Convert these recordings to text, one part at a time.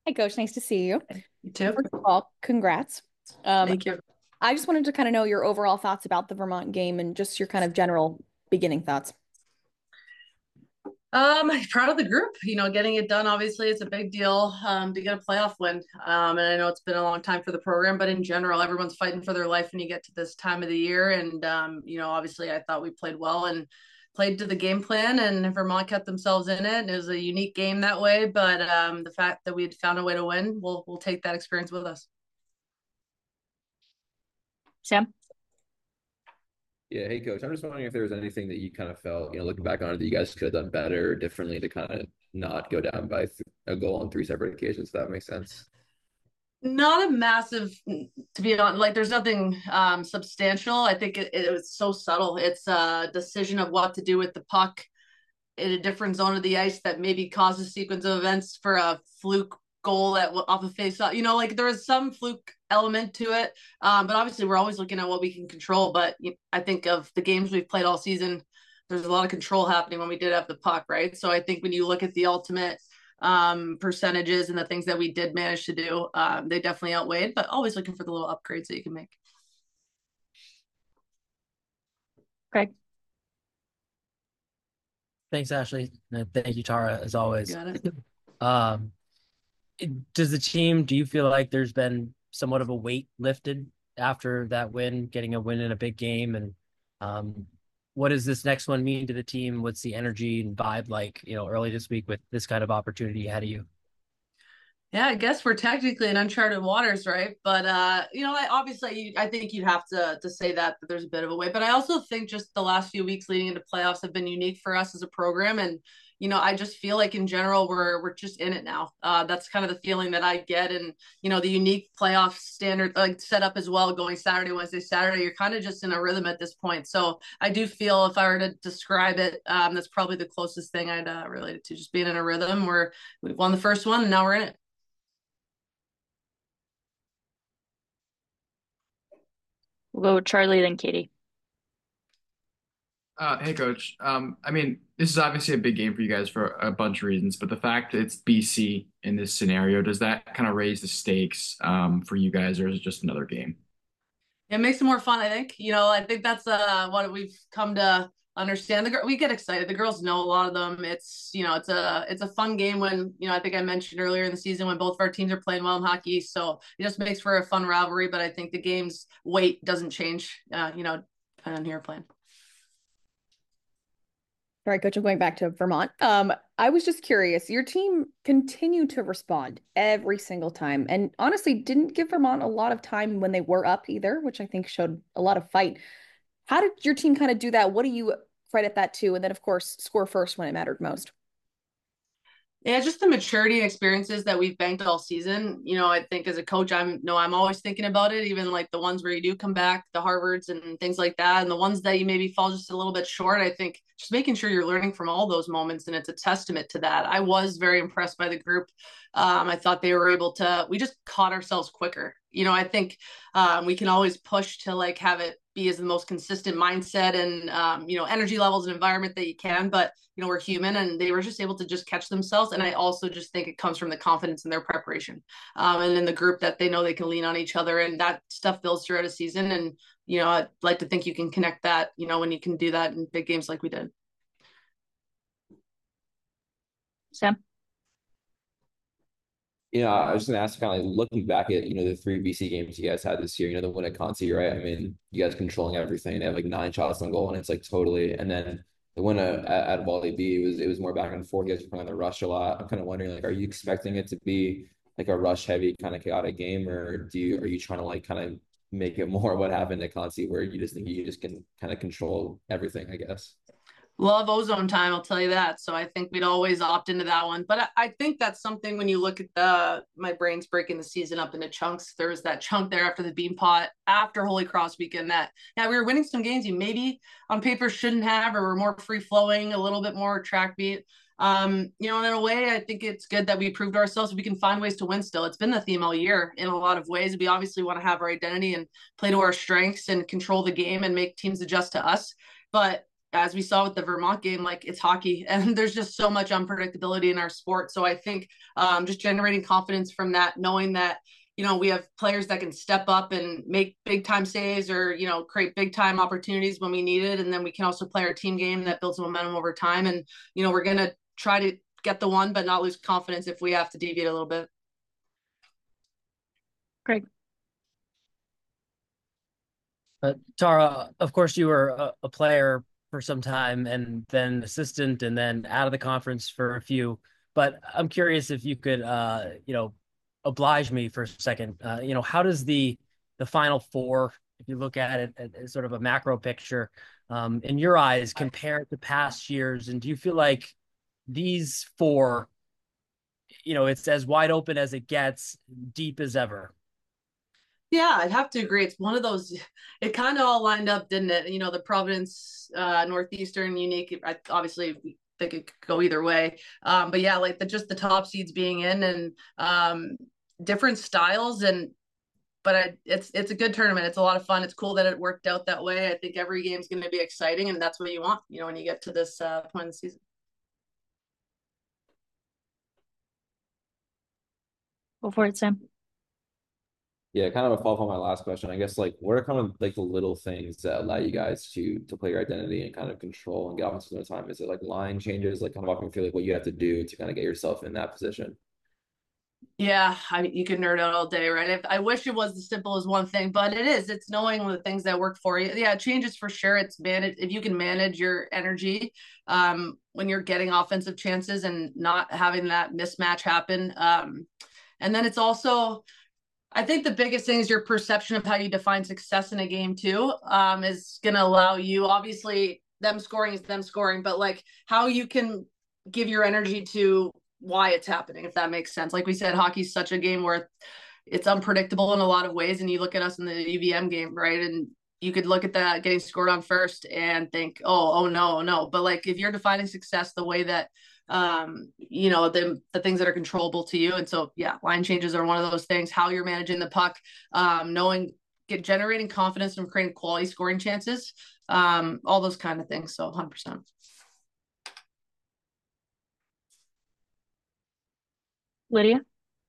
Hey, Coach, nice to see you. You too. First of all, congrats. Um, Thank you. I just wanted to kind of know your overall thoughts about the Vermont game and just your kind of general beginning thoughts. Proud of the group. Getting it done, obviously, it's a big deal to get a playoff win. And I know it's been a long time for the program, but in general, everyone's fighting for their life when you get to this time of the year. And obviously, I thought we played well and played to the game plan, and Vermont kept themselves in it. It was a unique game that way, but the fact that we had found a way to win, we'll take that experience with us. Sam? Yeah, hey coach. I'm just wondering if there was anything that you kind of felt, looking back on it, that you guys could have done better or differently to kind of not go down by a goal on three separate occasions. If that makes sense. Not a massive, to be honest, like there's nothing substantial. I think it was so subtle. It's a decision of what to do with the puck in a different zone of the ice that maybe causes sequence of events for a fluke goal off a face off. Like there is some fluke element to it, but obviously we're always looking at what we can control. But I think of the games we've played all season, there's a lot of control happening when we did have the puck, right? So I think when you look at the ultimate percentages and the things that we did manage to do, they definitely outweighed. But always looking for the little upgrades that you can make. Craig? Thanks, Ashley. And thank you, Tara, as You always. got it. Um, do you feel like there's been somewhat of a weight lifted after that win, getting a win in a big game? And um, what does this next one mean to the team? What's the energy and vibe like, early this week with this kind of opportunity ahead of you? Yeah, I guess we're technically in uncharted waters, right? But I think you'd have to say that there's a bit of a way. But I also think just the last few weeks leading into playoffs have been unique for us as a program, and I just feel like in general we're just in it now. That's kind of the feeling that I get, and the unique playoff standard like setup as well, going Saturday, Wednesday, Saturday. You're kind of just in a rhythm at this point. So I do feel if I were to describe it, that's probably the closest thing I'd relate it to, just being in a rhythm where we won the first one and now we're in it. We'll go with Charlie, then Katie. Hey, Coach. This is obviously a big game for you guys for a bunch of reasons, but the fact that it's BC in this scenario, does that kind of raise the stakes for you guys, or is it just another game? It makes it more fun, I think. I think that's what we've come to understand. We get excited. The girls know a lot of them. It's a fun game when, I think I mentioned earlier in the season when both of our teams are playing well in hockey. So it just makes for a fun rivalry, but I think the game's weight doesn't change, depending on who you're playing. All right, Coach, I'm going back to Vermont. I was just curious. Your team continued to respond every single time, and honestly, didn't give Vermont a lot of time when they were up either, which I think showed a lot of fight. How did your team kind of do that? What do you credit that to? And then, of course, score first when it mattered most. Yeah, just the maturity and experiences that we've banked all season. I think as a coach, I'm always thinking about it, even like the ones where you do come back, the Harvards and things like that, and the ones that you maybe fall just a little bit short. I think just making sure you're learning from all those moments, and it's a testament to that. I was very impressed by the group. I thought they were able to. We just caught ourselves quicker. I think we can always push to like have it be as the most consistent mindset and energy levels and environment that you can, but we're human and they were just able to just catch themselves. And I also just think it comes from the confidence in their preparation and in the group that they know they can lean on each other. And that stuff builds throughout a season. And, I'd like to think you can connect that, when you can do that in big games like we did. Sam? I was going to ask, kind of like looking back at, the three BC games you guys had this year, the one at Conti, right? I mean, you guys controlling everything. They have like nine shots on goal, and it's like totally. And then the one at Volley B, it was more back and forth. You guys were playing on the rush a lot. I'm kind of wondering, like, are you expecting it to be like a rush heavy kind of chaotic game, or are you trying to like kind of make it more what happened at Conti, where you just think you just can kind of control everything, I guess? Love ozone time, I'll tell you that. So I think we'd always opt into that one. But I think that's something when you look at my brain's breaking the season up into chunks. There was that chunk there after the Bean Pot, after Holy Cross weekend that, yeah, we were winning some games you maybe on paper shouldn't have, or were more free flowing, a little bit more track beat. And in a way, I think it's good that we proved ourselves. We can find ways to win still. It's been the theme all year in a lot of ways. We obviously want to have our identity and play to our strengths and control the game and make teams adjust to us. But as we saw with the Vermont game, like it's hockey and there's just so much unpredictability in our sport. So I think just generating confidence from that, knowing that, we have players that can step up and make big time saves or, create big time opportunities when we need it. And then we can also play our team game that builds momentum over time. And, we're going to try to get the one, but not lose confidence if we have to deviate a little bit. Greg. Tara, of course, you were a player for some time and then assistant and then out of the conference for a few. But I'm curious if you could, oblige me for a second. How does the Final Four, if you look at it as sort of a macro picture, in your eyes, compare to past years? And do you feel like these four, it's as wide open as it gets, deep as ever? Yeah, I'd have to agree. It's one of those, it kind of all lined up, didn't it? The Providence, Northeastern, unique. Obviously, we think it could go either way. But yeah, like just the top seeds being in and different styles but it's a good tournament. It's a lot of fun. It's cool that it worked out that way. I think every game's going to be exciting, and that's what you want, when you get to this point in the season. Go for it, Sam. Yeah, kind of a follow up on my last question. I guess like what are kind of like the little things that allow you guys to play your identity and kind of control and get off the time? Is it like line changes, like kind of walking through like what you have to do to kind of get yourself in that position? Yeah, you could nerd out all day, right? I wish it was as simple as one thing, but it is. It's knowing the things that work for you. Yeah, it changes for sure. It's manage if you can manage your energy when you're getting offensive chances and not having that mismatch happen. And then it's also, I think the biggest thing is your perception of how you define success in a game too. Is going to allow you, obviously, them scoring is them scoring, but like how you can give your energy to why it's happening, if that makes sense. Like we said, hockey's such a game where it's unpredictable in a lot of ways. And you look at us in the UVM game, right? And you could look at that getting scored on first and think, oh no, no. But like if you're defining success the way that the things that are controllable to you. And so yeah, line changes are one of those things, how you're managing the puck, generating confidence from creating quality scoring chances, all those kind of things. So 100%. Lydia.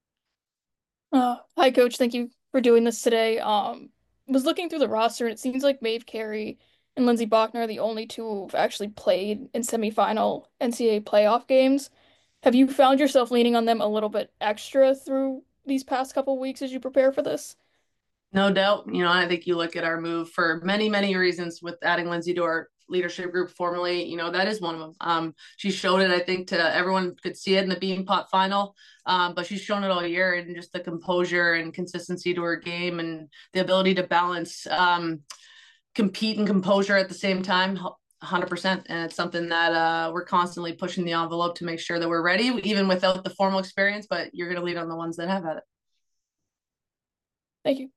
Hi, Coach. Thank you for doing this today. Was looking through the roster, and it seems like Maeve Carey and Lindsey Bachner are the only two who've actually played in semifinal NCAA playoff games. Have you found yourself leaning on them a little bit extra through these past couple weeks as you prepare for this? No doubt. I think you look at our move for many, many reasons with adding Lindsey to our leadership group formally, that is one of them. She showed it, I think, to everyone could see it in the Beanpot final. But she's shown it all year, and just the composure and consistency to her game and the ability to balance compete and composure at the same time. 100%. And it's something that we're constantly pushing the envelope to make sure that we're ready, even without the formal experience, but you're going to lead on the ones that have had it. Thank you.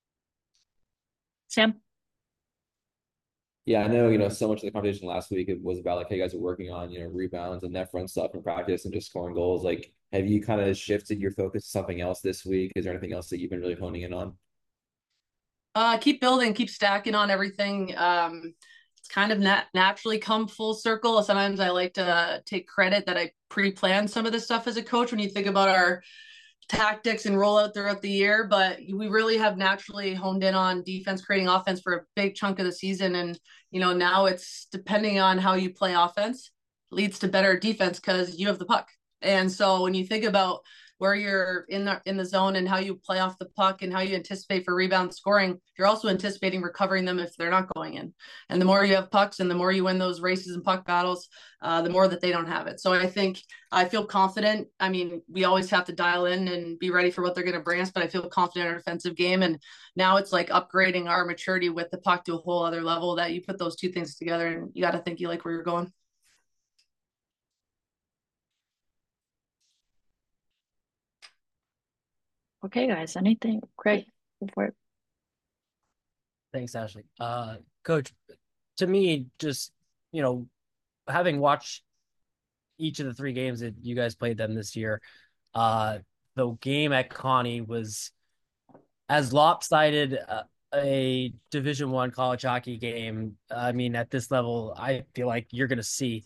Sam. Yeah, I know, so much of the conversation last week it was about like how you guys are working on, rebounds and net front stuff in practice and just scoring goals. Like, have you kind of shifted your focus to something else this week? Is there anything else that you've been really honing in on? Keep building, keep stacking on everything. It's kind of naturally come full circle. Sometimes I like to take credit that I pre-planned some of this stuff as a coach when you think about our tactics and rollout throughout the year, but we really have naturally honed in on defense creating offense for a big chunk of the season. And now it's depending on how you play offense leads to better defense because you have the puck. And so when you think about where you're in the zone and how you play off the puck and how you anticipate for rebound scoring, you're also anticipating recovering them if they're not going in. And the more you have pucks and the more you win those races and puck battles, the more that they don't have it. So I feel confident. I mean, we always have to dial in and be ready for what they're going to bring us, but I feel confident in our defensive game. And now it's like upgrading our maturity with the puck to a whole other level that you put those two things together and you got to think you like where you're going. Okay, guys. Anything? Greg, go for it. Thanks, Ashley. Coach, to me, just, having watched each of the three games that you guys played them this year, the game at Connie was as lopsided a Division I college hockey game, I mean, at this level, I feel like you're going to see.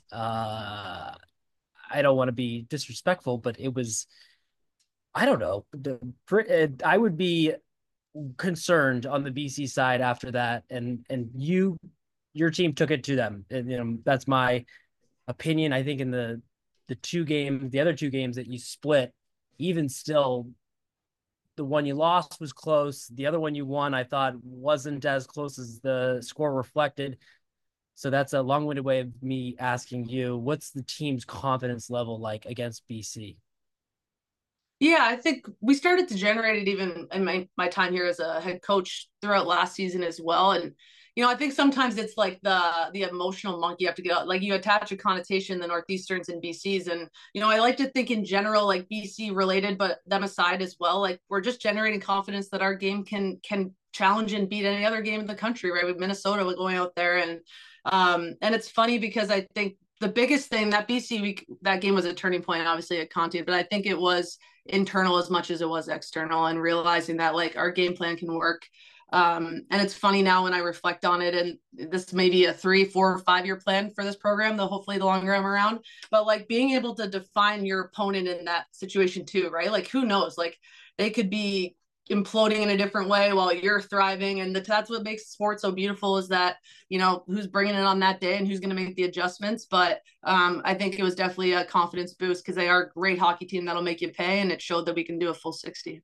I don't want to be disrespectful, but it was, I don't know. I would be concerned on the BC side after that, and your team took it to them, and that's my opinion. I think in the other two games that you split, even still, the one you lost was close. The other one you won, I thought wasn't as close as the score reflected. So that's a long-winded way of me asking you, what's the team's confidence level like against BC? Yeah, I think we started to generate it even in my time here as a head coach throughout last season as well. And I think sometimes it's like the emotional monkey you have to get out. Like you attach a connotation the Northeasterns and BCs, and I like to think in general like BC related, but them aside as well. Like we're just generating confidence that our game can challenge and beat any other game in the country, right? With Minnesota, we're going out there and it's funny because I think the biggest thing that BC week that game was a turning point, obviously at Conti, but I think it was internal as much as it was external, and realizing that like our game plan can work. And it's funny now when I reflect on it, and this may be a 3, 4, 5 year plan for this program, though hopefully the longer I'm around, but like being able to define your opponent in that situation too, right? Like who knows, like they could be imploding in a different way while you're thriving, and that's what makes sports so beautiful, is that who's bringing it on that day and who's going to make the adjustments. But I think it was definitely a confidence boost because they are a great hockey team that'll make you pay, and it showed that we can do a full 60.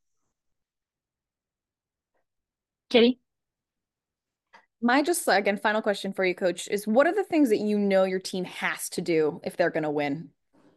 Kitty? My just again final question for you, Coach, is what are the things that your team has to do if they're going to win?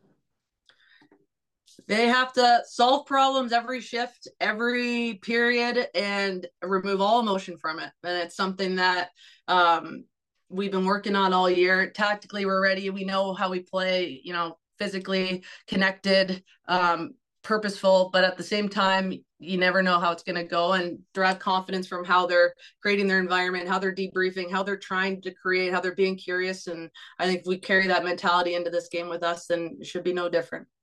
They have to solve problems every shift, every period, and remove all emotion from it. And it's something that we've been working on all year. Tactically, we're ready. We know how we play, physically connected, purposeful, but at the same time, you never know how it's going to go, and derive confidence from how they're creating their environment, how they're debriefing, how they're trying to create, how they're being curious. And I think if we carry that mentality into this game with us, then it should be no different.